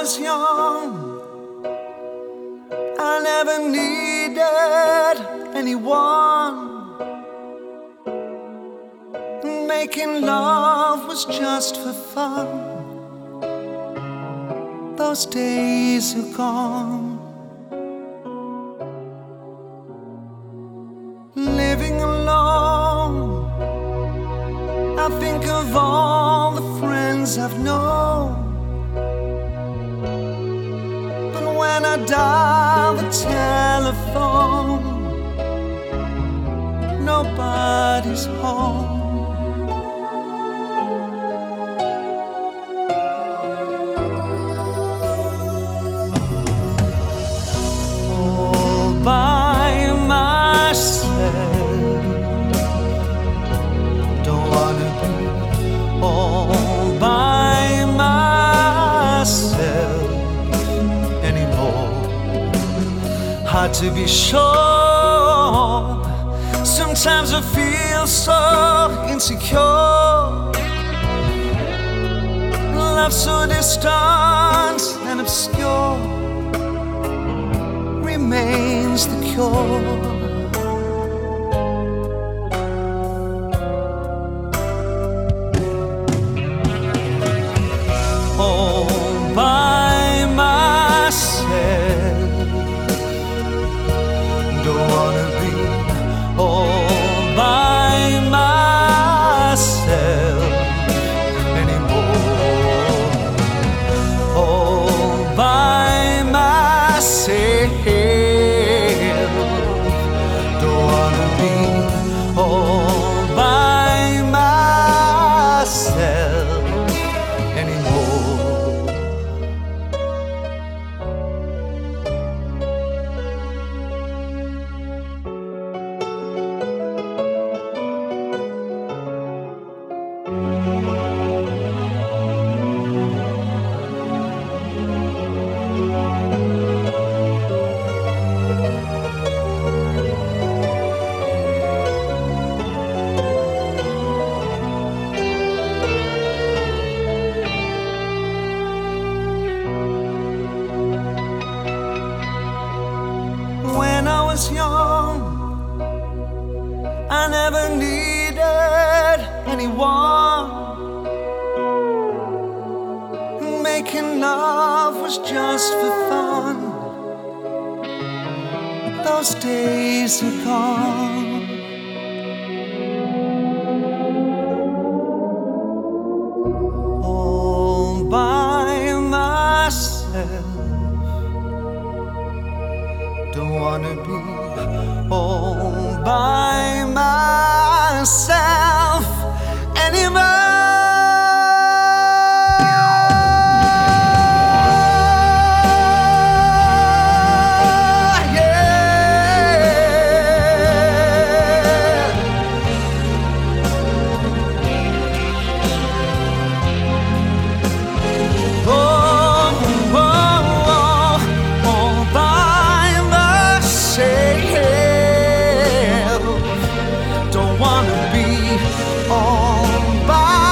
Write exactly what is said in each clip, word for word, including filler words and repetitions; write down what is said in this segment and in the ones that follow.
was young, I never needed anyone. Making love was just for fun. Those days are gone. Living alone, I think of all the friends I've known. But when I dial the telephone, nobody's home. All by myself, don't wanna be all by myself anymore. Hard to be sure. Sometimes I feel so insecure. Love so distant and obscure remains the cure. All by myself, don't wanna be all by myself anymore. All by myself, don't wanna be all by myself anymore. When I was young, I never needed anyone. Making love was just for fun. Those days are gone. All by myself, don't wanna be all by myself anymore.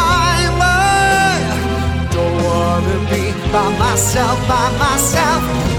By myself, by myself.